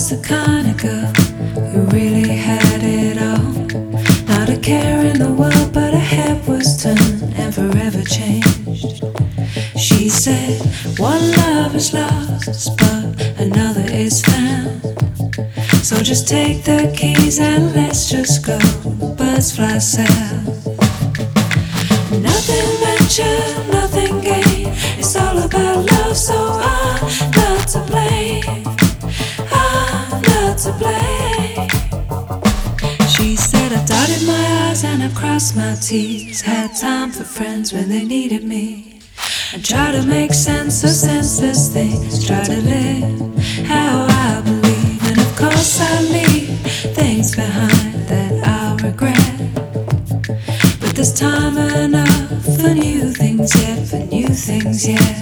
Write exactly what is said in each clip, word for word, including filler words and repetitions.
was the kind of girl who really had it all. Not a care in the world, but her head was turned and forever changed. She said, one love is lost, but another is found. So just take the keys and let's just go. Birds fly south. Nothing ventured, nothing gained. It's all about love, so I'm not to blame. I'm not to blame. She said, I dotted my I's and I crossed my T's. Had time for friends when they needed me. I try to make sense of senseless things. Try to live how I believe. And of course I leave things behind that I'll regret. But there's time enough for new things yet, for new things yet.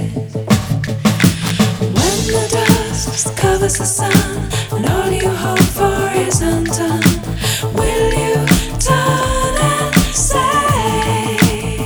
When the dust covers the sun and all you hope for is undone, will you turn and say,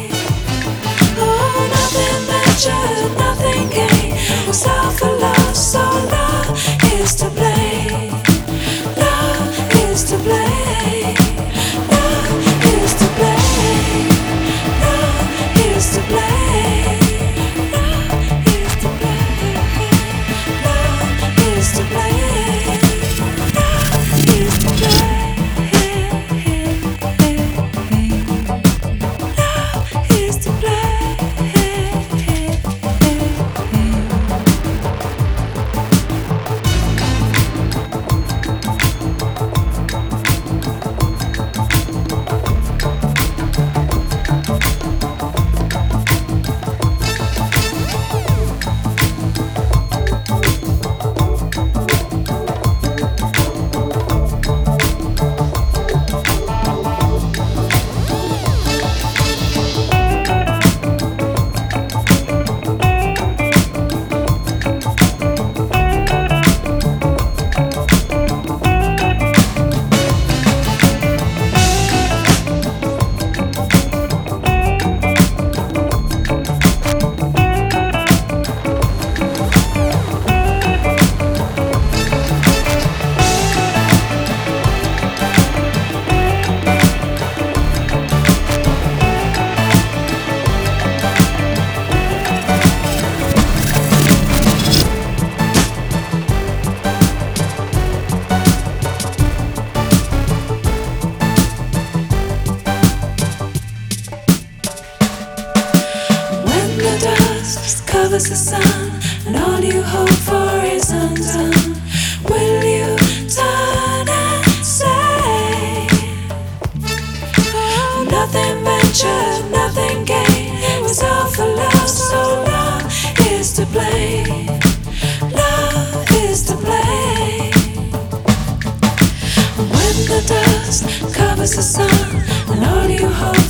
oh, nothing ventured, nothing gained, was all for love, so love is to blame. Love is to blame. Love is to blame. Love is to blame. Love is to blame. Love is to blame. Love is to blame. Love is to blame. Covers the sun and all you hope for is undone. Will you turn and say, oh, nothing ventured, nothing gained, it was all for love, so love is to blame. Love is to blame. When the dust covers the sun and all you hope